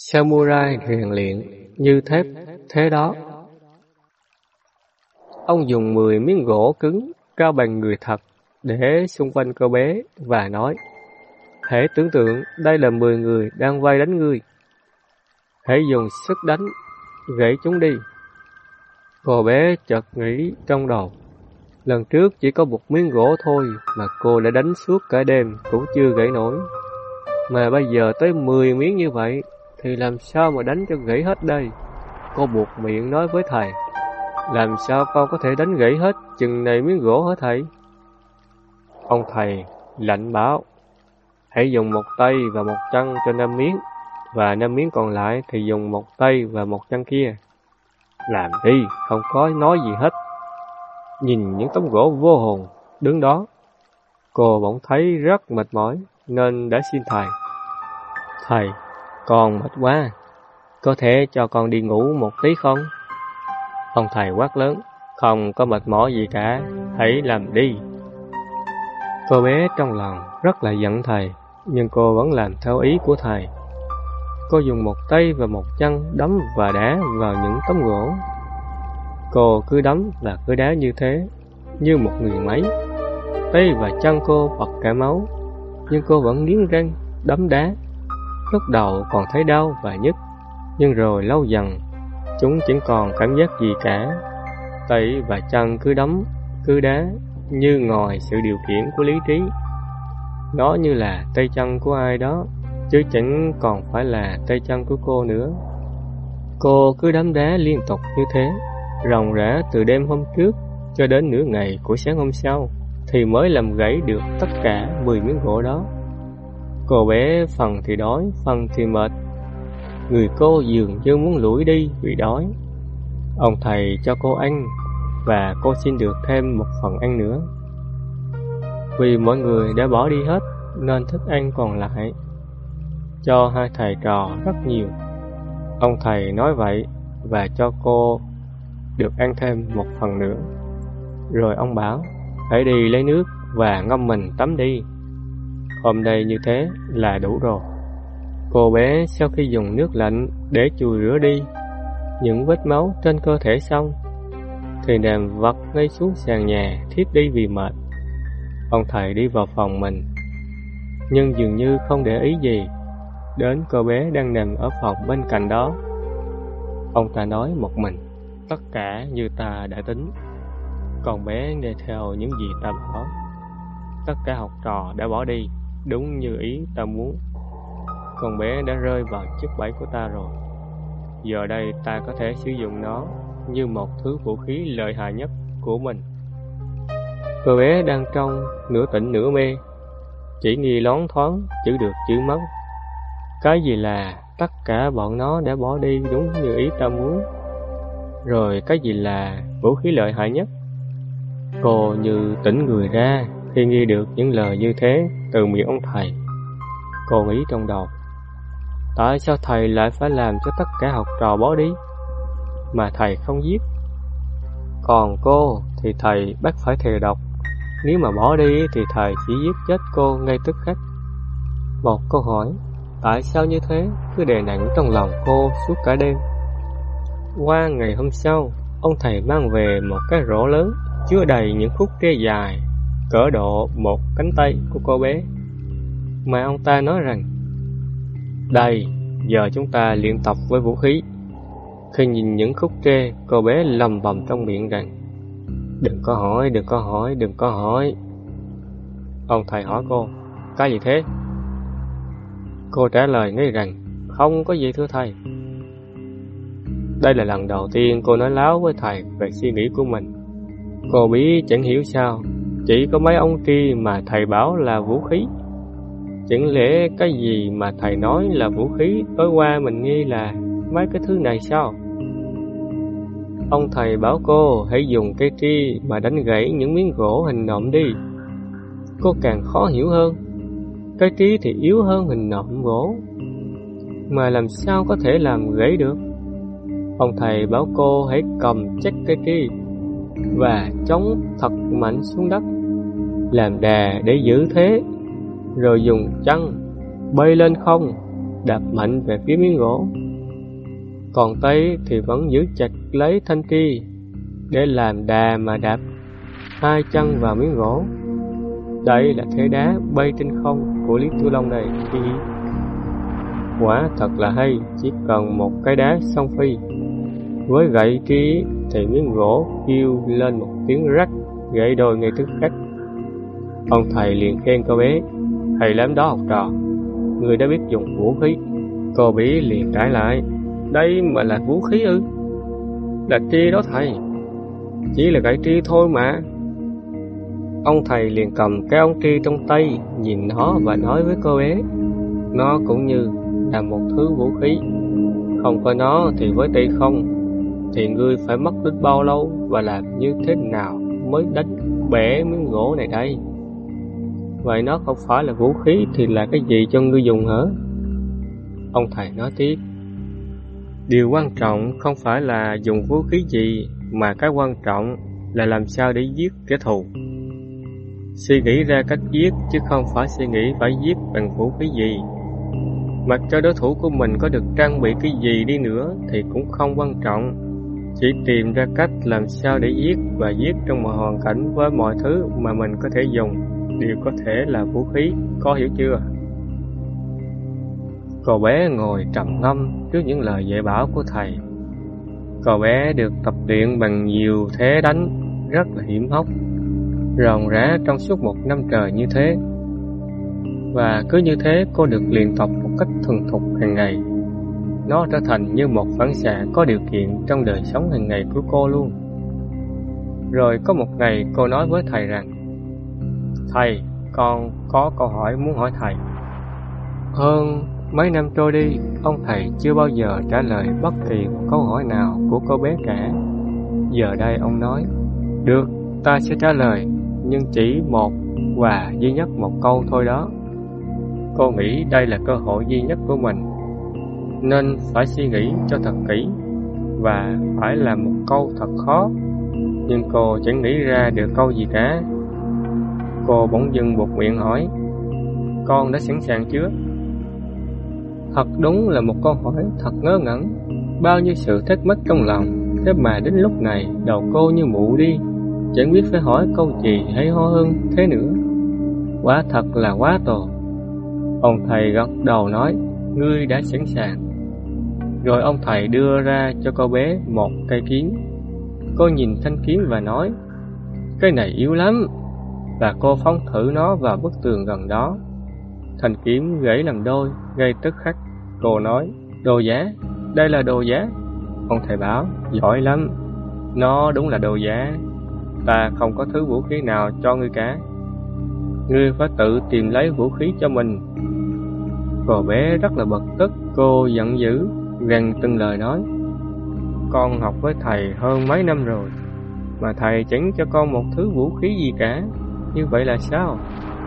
Samurai rèn luyện như thép thế đó. Ông dùng 10 miếng gỗ cứng cao bằng người thật để xung quanh cô bé và nói: hãy tưởng tượng đây là 10 người đang vây đánh ngươi. Hãy dùng sức đánh, gãy chúng đi. Cô bé chợt nghĩ trong đầu: lần trước chỉ có một miếng gỗ thôi mà cô đã đánh suốt cả đêm cũng chưa gãy nổi. Mà bây giờ tới 10 miếng như vậy thì làm sao mà đánh cho gãy hết đây? Cô buộc miệng nói với thầy: làm sao con có thể đánh gãy hết chừng này miếng gỗ hả thầy? Ông thầy lạnh bảo: hãy dùng một tay và một chân cho 5 miếng, và 5 miếng còn lại thì dùng một tay và một chân kia. Làm đi, không có nói gì hết. Nhìn những tấm gỗ vô hồn đứng đó, cô bỗng thấy rất mệt mỏi nên đã xin thầy: thầy, con mệt quá, có thể cho con đi ngủ một tí không? Ông thầy quát lớn: không có mệt mỏi gì cả, hãy làm đi. Cô bé trong lòng rất là giận thầy, nhưng cô vẫn làm theo ý của thầy. Cô dùng một tay và một chân đấm và đá vào những tấm gỗ. Cô cứ đấm và cứ đá như thế, như một người máy. Tay và chân cô bật cả máu, nhưng cô vẫn nghiến răng đấm đá. Lúc đầu còn thấy đau và nhức, nhưng rồi lâu dần chúng chẳng còn cảm giác gì cả. Tay và chân cứ đấm, cứ đá, như ngoài sự điều khiển của lý trí. Nó như là tay chân của ai đó, chứ chẳng còn phải là tay chân của cô nữa. Cô cứ đấm đá liên tục như thế, ròng rã từ đêm hôm trước cho đến nửa ngày của sáng hôm sau, thì mới làm gãy được tất cả 10 miếng gỗ đó. Cô bé phần thì đói, phần thì mệt. Người cô dường như muốn lủi đi vì đói. Ông thầy cho cô ăn, và cô xin được thêm một phần ăn nữa. Vì mọi người đã bỏ đi hết nên thức ăn còn lại cho hai thầy trò rất nhiều. Ông thầy nói vậy và cho cô được ăn thêm một phần nữa. Rồi ông bảo: hãy đi lấy nước và ngâm mình tắm đi. Hôm nay như thế là đủ rồi. Cô bé sau khi dùng nước lạnh để chùi rửa đi những vết máu trên cơ thể xong, thì nằm vật ngay xuống sàn nhà thiếp đi vì mệt. Ông thầy đi vào phòng mình, nhưng dường như không để ý gì đến cô bé đang nằm ở phòng bên cạnh đó. Ông ta nói một mình: tất cả như ta đã tính, con bé nghe theo những gì ta bảo. Tất cả học trò đã bỏ đi đúng như ý ta muốn. Con bé đã rơi vào chiếc bẫy của ta rồi. Giờ đây ta có thể sử dụng nó như một thứ vũ khí lợi hại nhất của mình. Cô bé đang trong nửa tỉnh nửa mê, chỉ nghi loáng thoáng chữ được chữ mất. Cái gì là tất cả bọn nó đã bỏ đi đúng như ý ta muốn? Rồi cái gì là vũ khí lợi hại nhất? Cô như tỉnh người ra khi nghe được những lời như thế từ miệng ông thầy. Cô nghĩ trong đầu: tại sao thầy lại phải làm cho tất cả học trò bỏ đi, mà thầy không giết? Còn cô thì thầy bắt phải thề độc. Nếu mà bỏ đi thì thầy chỉ giết chết cô ngay tức khắc. Một câu hỏi tại sao như thế cứ đè nặng trong lòng cô suốt cả đêm. Qua ngày hôm sau, ông thầy mang về một cái rổ lớn chứa đầy những khúc tre dài cỡ độ một cánh tay của cô bé, mà ông ta nói rằng: đây, giờ chúng ta luyện tập với vũ khí. Khi nhìn những khúc tre, cô bé lầm bầm trong miệng rằng: đừng có hỏi, đừng có hỏi, đừng có hỏi. Ông thầy hỏi cô: cái gì thế? Cô trả lời ngay rằng: không có gì thưa thầy. Đây là lần đầu tiên cô nói láo với thầy về suy nghĩ của mình. Cô bí chẳng hiểu sao chỉ có mấy ông kia mà thầy bảo là vũ khí. Chẳng lẽ cái gì mà thầy nói là vũ khí tối qua mình nghi là mấy cái thứ này sao? Ông thầy bảo cô hãy dùng cây tri mà đánh gãy những miếng gỗ hình nộm đi. Cô càng khó hiểu hơn. Cây tri thì yếu hơn hình nộm gỗ, mà làm sao có thể làm gãy được? Ông thầy bảo cô hãy cầm chắc cây tri và chống thật mạnh xuống đất, làm đà để giữ thế, rồi dùng chân bay lên không đạp mạnh về phía miếng gỗ, còn tay thì vẫn giữ chặt lấy thanh tri để làm đà mà đạp hai chân vào miếng gỗ. Đây là thế đá bay trên không của Lý Tiểu Long đây. Quả thật là hay, chỉ cần một cái đá song phi với gậy tri thì miếng gỗ kêu lên một tiếng rắc, gãy đôi ngay tức khắc. Ông thầy liền khen cô bé: hay lắm đó học trò, người đã biết dùng vũ khí. Cô bé liền cãi lại: đây mà là vũ khí ư? Là tri đó thầy, chỉ là gậy tri thôi mà. Ông thầy liền cầm cái ống tri trong tay, nhìn nó và nói với cô bé: nó cũng như là một thứ vũ khí, không có nó thì với tay không thì ngươi phải mất đến bao lâu và làm như thế nào mới đánh bẻ miếng gỗ này đây? Vậy nó không phải là vũ khí thì là cái gì cho ngươi dùng hả? Ông thầy nói tiếp: điều quan trọng không phải là dùng vũ khí gì, mà cái quan trọng là làm sao để giết kẻ thù. Suy nghĩ ra cách giết chứ không phải suy nghĩ phải giết bằng vũ khí gì. Mặc cho đối thủ của mình có được trang bị cái gì đi nữa thì cũng không quan trọng, chỉ tìm ra cách làm sao để giết, và giết trong mọi hoàn cảnh với mọi thứ mà mình có thể dùng đều có thể là vũ khí, có hiểu chưa? Cô bé ngồi trầm ngâm trước những lời dạy bảo của thầy. Cô bé được tập luyện bằng nhiều thế đánh rất là hiểm hóc, ròng rã trong suốt 1 năm trời như thế. Và cứ như thế cô được luyện tập một cách thuần thục hàng ngày. Nó trở thành như một phản xạ có điều kiện trong đời sống hàng ngày của cô luôn. Rồi có một ngày cô nói với thầy rằng: thầy, con có câu hỏi muốn hỏi thầy. Hơn mấy năm trôi đi, ông thầy chưa bao giờ trả lời bất kỳ một câu hỏi nào của cô bé cả. Giờ đây ông nói: được, ta sẽ trả lời, nhưng chỉ một và duy nhất một câu thôi đó. Cô nghĩ đây là cơ hội duy nhất của mình, nên phải suy nghĩ cho thật kỹ, và phải là một câu thật khó. Nhưng cô chẳng nghĩ ra được câu gì cả. Cô bỗng dưng buột miệng hỏi: con đã sẵn sàng chưa? Thật đúng là một câu hỏi thật ngớ ngẩn, bao nhiêu sự thắc mắc trong lòng. Thế mà đến lúc này đầu cô như mụ đi, chẳng biết phải hỏi câu gì hay ho hơn thế nữa. Quả thật là quá tồi. Ông thầy gật đầu nói: ngươi đã sẵn sàng. Rồi ông thầy đưa ra cho cô bé một cây kiếm. Cô nhìn thanh kiếm và nói: cái này yếu lắm. Và cô phóng thử nó vào bức tường gần đó. Thanh kiếm gãy làm đôi ngay tức khắc. Cô nói: đồ giả, đây là đồ giả. Ông thầy bảo: giỏi lắm, nó đúng là đồ giả. Ta không có thứ vũ khí nào cho ngươi cả, ngươi phải tự tìm lấy vũ khí cho mình. Cô bé rất là bực tức. Cô giận dữ gằn từng lời nói: con học với thầy hơn mấy năm rồi, mà thầy chẳng cho con một thứ vũ khí gì cả, như vậy là sao?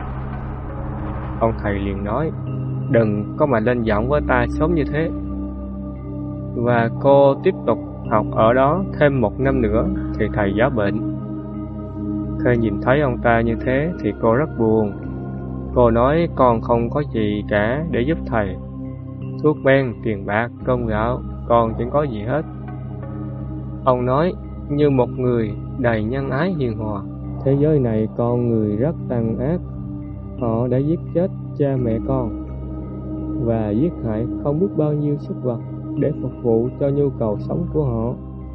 Ông thầy liền nói: đừng có mà lên giọng với ta sớm như thế. Và cô tiếp tục học ở đó thêm 1 năm nữa thì thầy giả bệnh. Khi nhìn thấy ông ta như thế thì cô rất buồn. Cô nói con không có gì cả để giúp thầy. Thuốc men, tiền bạc, cơm gạo, con chẳng có gì hết. Ông nói như một người đầy nhân ái hiền hòa: thế giới này con người rất tàn ác. Họ đã giết chết cha mẹ con và giết hại không biết bao nhiêu súc vật để phục vụ cho nhu cầu sống của họ.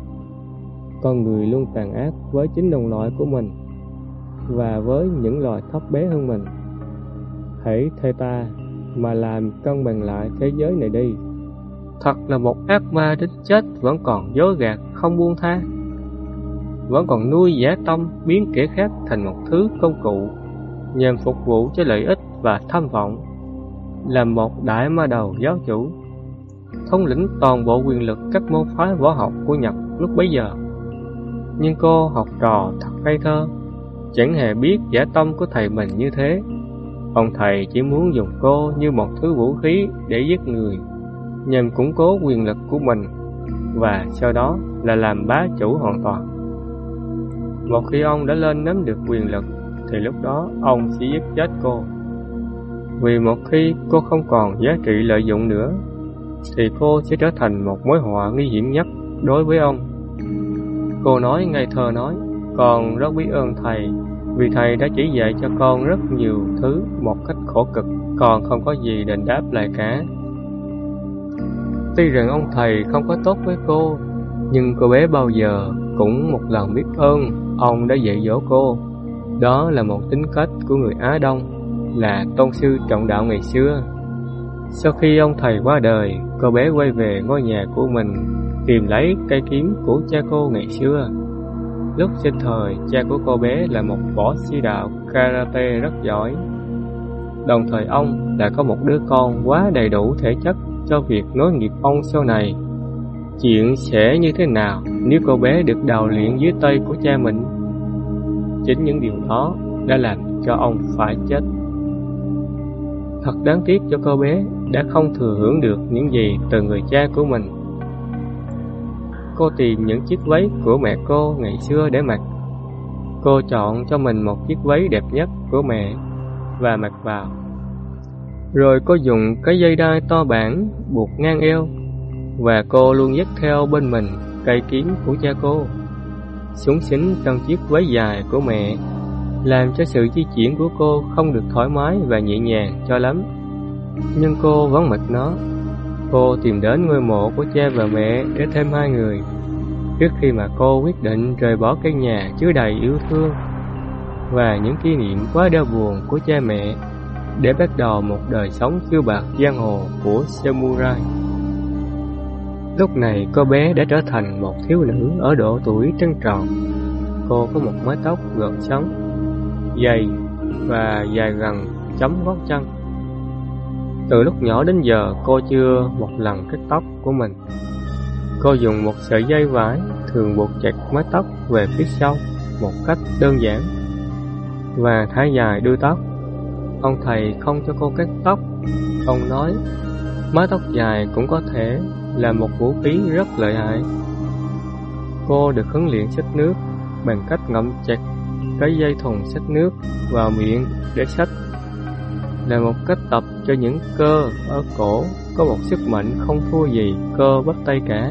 Con người luôn tàn ác với chính đồng loại của mình và với những loài thấp bé hơn mình. Hãy thay ta mà làm cân bằng lại thế giới này đi. Thật là một ác ma đến chết vẫn còn dối gạt không buông tha, vẫn còn nuôi dã tâm biến kẻ khác thành một thứ công cụ nhằm phục vụ cho lợi ích và tham vọng. Là một đại ma đầu giáo chủ, thống lĩnh toàn bộ quyền lực các môn phái võ học của Nhật lúc bấy giờ. Nhưng cô học trò thật ngây thơ, chẳng hề biết dã tâm của thầy mình như thế. Ông thầy chỉ muốn dùng cô như một thứ vũ khí để giết người, nhằm củng cố quyền lực của mình, và sau đó là làm bá chủ hoàn toàn. Một khi ông đã lên nắm được quyền lực thì lúc đó ông sẽ giết chết cô. Vì một khi cô không còn giá trị lợi dụng nữa, thì cô sẽ trở thành một mối họa nguy hiểm nhất đối với ông. Cô nói ngây thơ nói, con rất biết ơn thầy, vì thầy đã chỉ dạy cho con rất nhiều thứ một cách khổ cực, con không có gì đền đáp lại cả. Tuy rằng ông thầy không có tốt với cô, nhưng cô bé bao giờ cũng một lần biết ơn ông đã dạy dỗ cô. Đó là một tính cách của người Á Đông, là tôn sư trọng đạo ngày xưa. Sau khi ông thầy qua đời, cô bé quay về ngôi nhà của mình, tìm lấy cây kiếm của cha cô ngày xưa. Lúc sinh thời, cha của cô bé là một võ sĩ đạo karate rất giỏi. Đồng thời ông đã có một đứa con quá đầy đủ thể chất cho việc nối nghiệp ông sau này. Chuyện sẽ như thế nào nếu cô bé được đào luyện dưới tay của cha mình? Chính những điều đó đã làm cho ông phải chết. Thật đáng tiếc cho cô bé đã không thừa hưởng được những gì từ người cha của mình. Cô tìm những chiếc váy của mẹ cô ngày xưa để mặc. Cô chọn cho mình một chiếc váy đẹp nhất của mẹ và mặc vào. Rồi cô dùng cái dây đai to bản buộc ngang eo, và cô luôn dắt theo bên mình cây kiếm của cha cô. Xúng xính trong chiếc váy dài của mẹ làm cho sự di chuyển của cô không được thoải mái và nhẹ nhàng cho lắm. Nhưng cô vẫn mặc nó. Cô tìm đến ngôi mộ của cha và mẹ để thêm hai người, trước khi mà cô quyết định rời bỏ căn nhà chứa đầy yêu thương và những kỷ niệm quá đau buồn của cha mẹ, để bắt đầu một đời sống phiêu bạt giang hồ của samurai. Lúc này cô bé đã trở thành một thiếu nữ ở độ tuổi trăng tròn. Cô có một mái tóc gợn sóng, dày và dài gần chấm gót chân. Từ lúc nhỏ đến giờ cô chưa một lần cắt tóc của mình. Cô dùng một sợi dây vải thường buộc chặt mái tóc về phía sau một cách đơn giản và thái dài đuôi tóc. Ông thầy không cho cô cắt tóc. Ông nói mái tóc dài cũng có thể là một vũ khí rất lợi hại. Cô được huấn luyện xách nước bằng cách ngậm chặt cái dây thùng xách nước vào miệng để xách, là một cách tập cho những cơ ở cổ có một sức mạnh không thua gì cơ bắp tay cả.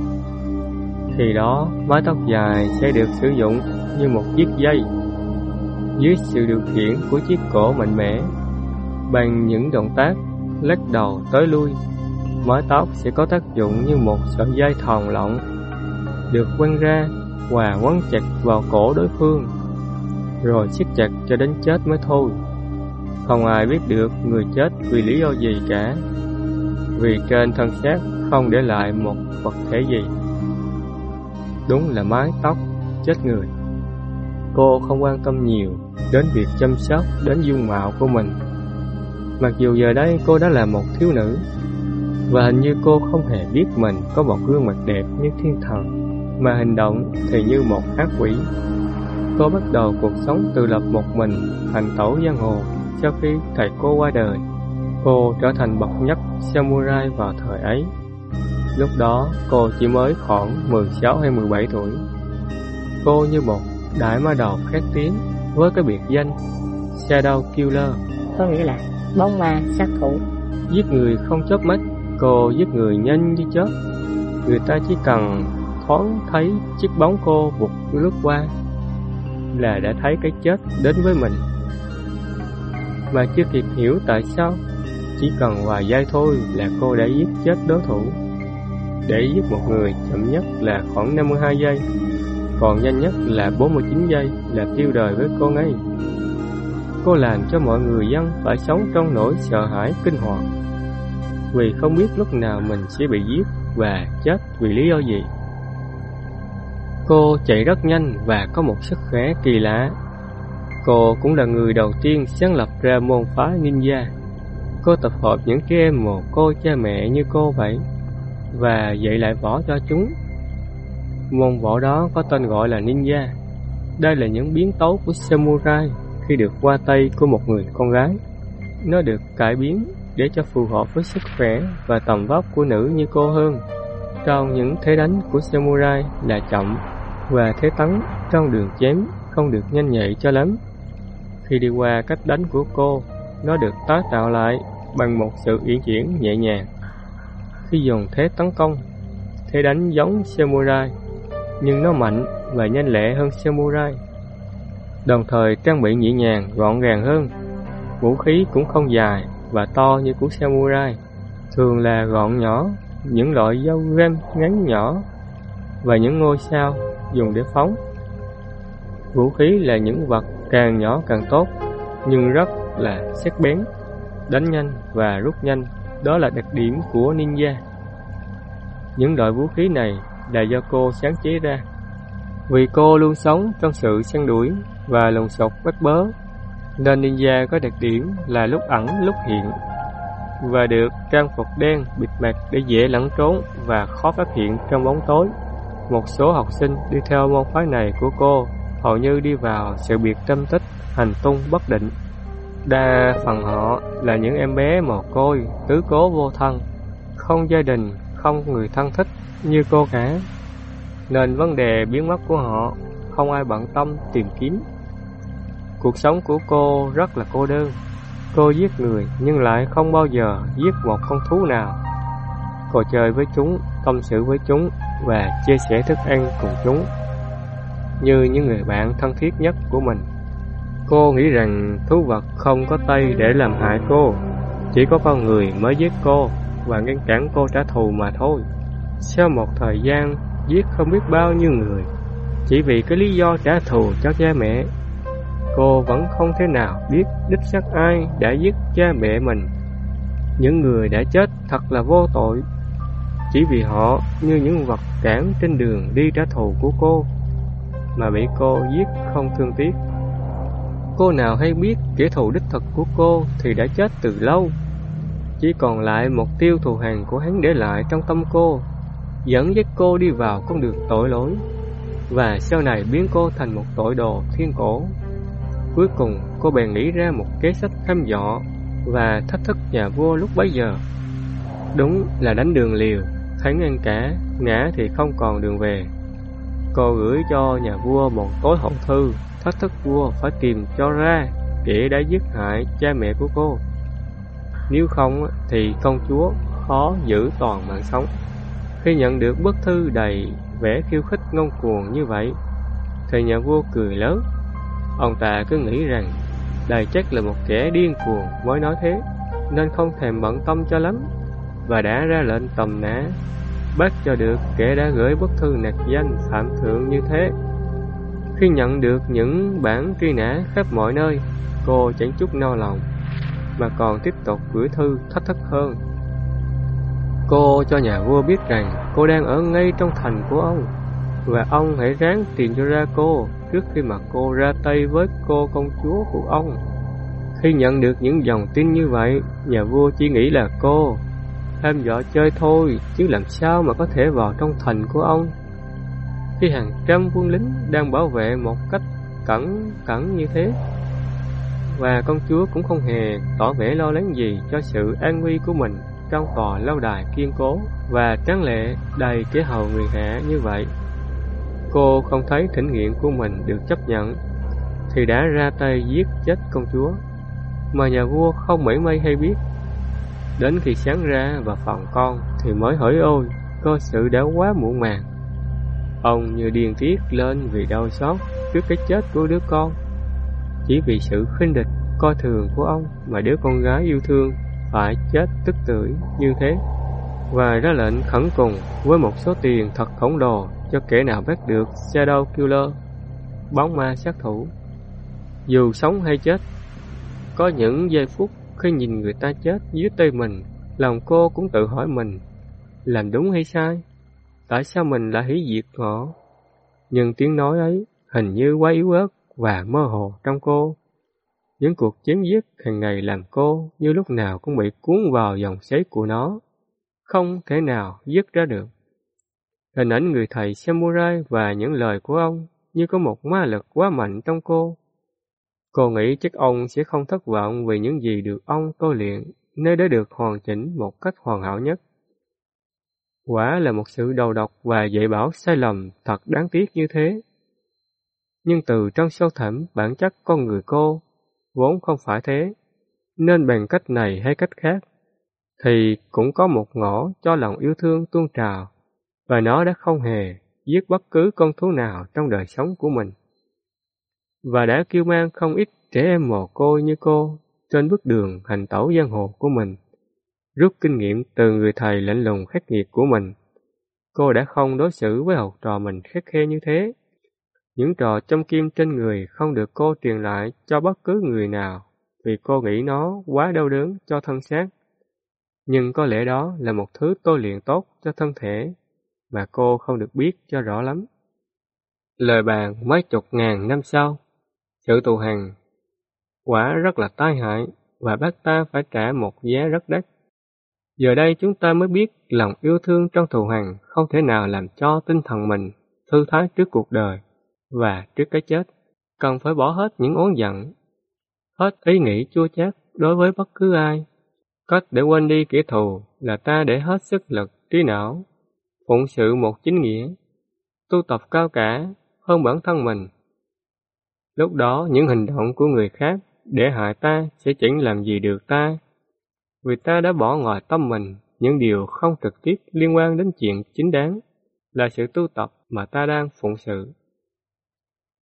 Khi đó mái tóc dài sẽ được sử dụng như một chiếc dây dưới sự điều khiển của chiếc cổ mạnh mẽ. Bằng những động tác lắc đầu tới lui, mái tóc sẽ có tác dụng như một sợi dây thòng lọng được quăng ra và quấn chặt vào cổ đối phương, rồi siết chặt cho đến chết mới thôi. Không ai biết được người chết vì lý do gì cả, vì trên thân xác không để lại một vật thể gì. Đúng là mái tóc chết người. Cô không quan tâm nhiều đến việc chăm sóc đến dung mạo của mình, mặc dù giờ đây cô đã là một thiếu nữ, và hình như cô không hề biết mình có một gương mặt đẹp như thiên thần, mà hành động thì như một ác quỷ. Cô bắt đầu cuộc sống tự lập một mình, hành tẩu giang hồ. Sau khi thầy cô qua đời, cô trở thành bậc nhất samurai vào thời ấy. Lúc đó cô chỉ mới khoảng 16 hay 17 tuổi. Cô như một đại ma đầu khét tiếng với cái biệt danh Shadow Killer, có nghĩa là bóng ma sát thủ. Giết người không chớp mắt. Cô giết người nhanh như chớp. Người ta chỉ cần thoáng thấy chiếc bóng cô vụt lướt qua là đã thấy cái chết đến với mình, mà chưa kịp hiểu tại sao. Chỉ cần vài giây thôi là cô đã giết chết đối thủ. Để giết một người chậm nhất là khoảng 52 giây, còn nhanh nhất là 49 giây là tiêu đời với cô ngay. Cô làm cho mọi người dân phải sống trong nỗi sợ hãi kinh hoàng, vì không biết lúc nào mình sẽ bị giết và chết vì lý do gì. Cô chạy rất nhanh và có một sức khỏe kỳ lạ. Cô cũng là người đầu tiên sáng lập ra môn phái ninja. Cô tập hợp những trẻ em mồ côi cha mẹ như cô vậy và dạy lại võ cho chúng. Môn võ đó có tên gọi là ninja. Đây là những biến tấu của samurai khi được qua tay của một người con gái. Nó được cải biến để cho phù hợp với sức khỏe và tầm vóc của nữ như cô hơn. Trong những thế đánh của samurai là chậm, và thế tấn trong đường chém không được nhanh nhạy cho lắm. Khi đi qua cách đánh của cô, nó được tái tạo lại bằng một sự uyển chuyển nhẹ nhàng. Khi dùng thế tấn công, thế đánh giống samurai, nhưng nó mạnh và nhanh lẹ hơn samurai, đồng thời trang bị nhẹ nhàng, gọn gàng hơn. Vũ khí cũng không dài và to như của samurai, thường là gọn nhỏ, những loại dao găm ngắn nhỏ và những ngôi sao dùng để phóng. Vũ khí là những vật càng nhỏ càng tốt, nhưng rất là sắc bén, đánh nhanh và rút nhanh, đó là đặc điểm của ninja. Những loại vũ khí này là do cô sáng chế ra, vì cô luôn sống trong sự săn đuổi và lùng sục bắt bớ, nên ninja có đặc điểm là lúc ẩn lúc hiện, và được trang phục đen bịt mặt để dễ lẫn trốn và khó phát hiện trong bóng tối. Một số học sinh đi theo môn phái này của cô hầu như đi vào sự biệt tâm tích, hành tung bất định. Đa phần họ là những em bé mồ côi, tứ cố vô thân, không gia đình, không người thân thích như cô cả, nên vấn đề biến mất của họ không ai bận tâm tìm kiếm. Cuộc sống của cô rất là cô đơn. Cô giết người nhưng lại không bao giờ giết một con thú nào. Cô chơi với chúng, tâm sự với chúng và chia sẻ thức ăn cùng chúng như những người bạn thân thiết nhất của mình. Cô nghĩ rằng thú vật không có tay để làm hại cô, chỉ có con người mới giết cô và ngăn cản cô trả thù mà thôi. Sau một thời gian giết không biết bao nhiêu người chỉ vì cái lý do trả thù cho cha mẹ, cô vẫn không thể nào biết đích xác ai đã giết cha mẹ mình. Những người đã chết thật là vô tội, chỉ vì họ như những vật cản trên đường đi trả thù của cô mà bị cô giết không thương tiếc. Cô nào hay biết kẻ thù đích thực của cô thì đã chết từ lâu, chỉ còn lại một tiêu thù hằn của hắn để lại trong tâm cô, dẫn dắt cô đi vào con đường tội lỗi, và sau này biến cô thành một tội đồ thiên cổ. Cuối cùng cô bèn nghĩ ra một kế sách thăm dọ và thách thức nhà vua lúc bấy giờ. Đúng là đánh đường liều, thắng ăn cả, ngã thì không còn đường về. Cô gửi cho nhà vua một tối hậu thư thách thức vua phải tìm cho ra kẻ đã giết hại cha mẹ của cô. Nếu không thì công chúa khó giữ toàn mạng sống. Khi nhận được bức thư đầy vẻ khiêu khích ngông cuồng như vậy thì nhà vua cười lớn. Ông ta cứ nghĩ rằng đây chắc là một kẻ điên cuồng mới nói thế, nên không thèm bận tâm cho lắm, và đã ra lệnh tầm nã, bắt cho được kẻ đã gửi bức thư nặc danh phạm thượng như thế. Khi nhận được những bản truy nã khắp mọi nơi, cô chẳng chút nao lòng, mà còn tiếp tục gửi thư thách thức hơn. Cô cho nhà vua biết rằng cô đang ở ngay trong thành của ông, và ông hãy ráng tìm cho ra cô trước khi mà cô ra tay với cô công chúa của ông. Khi nhận được những dòng tin như vậy, nhà vua chỉ nghĩ là cô tham dọa chơi thôi, chứ làm sao mà có thể vào trong thành của ông khi hàng trăm quân lính đang bảo vệ một cách cẩn cẩn như thế. Và công chúa cũng không hề tỏ vẻ lo lắng gì cho sự an nguy của mình trong tòa lâu đài kiên cố và tráng lệ đầy kẻ hầu người hạ như vậy. Cô không thấy thỉnh nguyện của mình được chấp nhận thì đã ra tay giết chết công chúa, mà nhà vua không mảy may hay biết. Đến khi sáng ra và phòng con thì mới hỡi ôi, cơ sự đã quá muộn màng. Ông như điên tiết lên vì đau xót trước cái chết của đứa con. Chỉ vì sự khinh địch coi thường của ông mà đứa con gái yêu thương phải chết tức tưởi như thế, và ra lệnh khẩn cùng với một số tiền thật khổng lồ cho kẻ nào bắt được Shadow Killer, bóng ma sát thủ. Dù sống hay chết, có những giây phút khi nhìn người ta chết dưới tay mình, lòng cô cũng tự hỏi mình làm đúng hay sai, tại sao mình lại hủy diệt họ. Nhưng tiếng nói ấy hình như quá yếu ớt và mơ hồ trong cô. Những cuộc chém giết hàng ngày làm cô như lúc nào cũng bị cuốn vào dòng xoáy của nó, không thể nào dứt ra được. Hình ảnh người thầy samurai và những lời của ông như có một ma lực quá mạnh trong cô. Cô nghĩ chắc ông sẽ không thất vọng vì những gì được ông tôi luyện nơi đã được hoàn chỉnh một cách hoàn hảo nhất. Quả là một sự đầu độc và dạy bảo sai lầm thật đáng tiếc như thế. Nhưng từ trong sâu thẳm bản chất con người cô vốn không phải thế. nên bằng cách này hay cách khác, thì cũng có một ngõ cho lòng yêu thương tuôn trào, và nó đã không hề giết bất cứ con thú nào trong đời sống của mình, và đã kêu mang không ít trẻ em mồ côi như cô trên bước đường hành tẩu giang hồ của mình. Rút kinh nghiệm từ người thầy lạnh lùng khắc nghiệt của mình, cô đã không đối xử với học trò mình khắt khe như thế. Những trò châm kim trên người không được cô truyền lại cho bất cứ người nào, vì cô nghĩ nó quá đau đớn cho thân xác. Nhưng có lẽ đó là một thứ tôi luyện tốt cho thân thể, mà cô không được biết cho rõ lắm. Lời bàn mấy chục ngàn năm sau, sự thù hằn quả rất là tai hại, và bác ta phải trả một giá rất đắt. Giờ đây chúng ta mới biết lòng yêu thương trong thù hằn không thể nào làm cho tinh thần mình thư thái trước cuộc đời và trước cái chết. Cần phải bỏ hết những oán giận, hết ý nghĩ chua chát đối với bất cứ ai. Cách để quên đi kẻ thù là ta để hết sức lực trí não, phụng sự một chính nghĩa, tu tập cao cả hơn bản thân mình. Lúc đó những hành động của người khác để hại ta sẽ chẳng làm gì được ta, vì ta đã bỏ ngoài tâm mình những điều không trực tiếp liên quan đến chuyện chính đáng, là sự tu tập mà ta đang phụng sự.